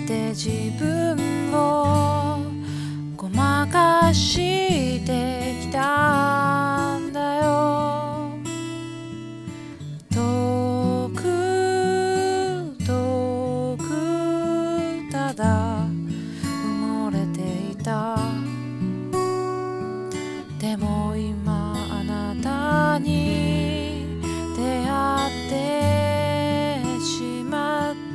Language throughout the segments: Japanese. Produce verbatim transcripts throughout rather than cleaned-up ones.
て自分をごまかしてきたんだよ。遠く遠くただ埋もれていた。でも今あなたに出会ってしまった。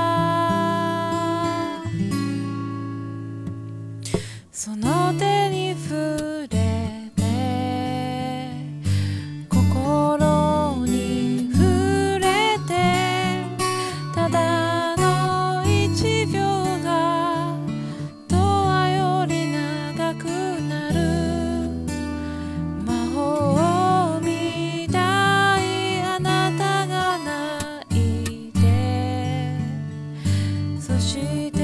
その手に触れて心に触れて、ただの一秒が永遠より長くなる。魔法みたいあなたが泣いて、そして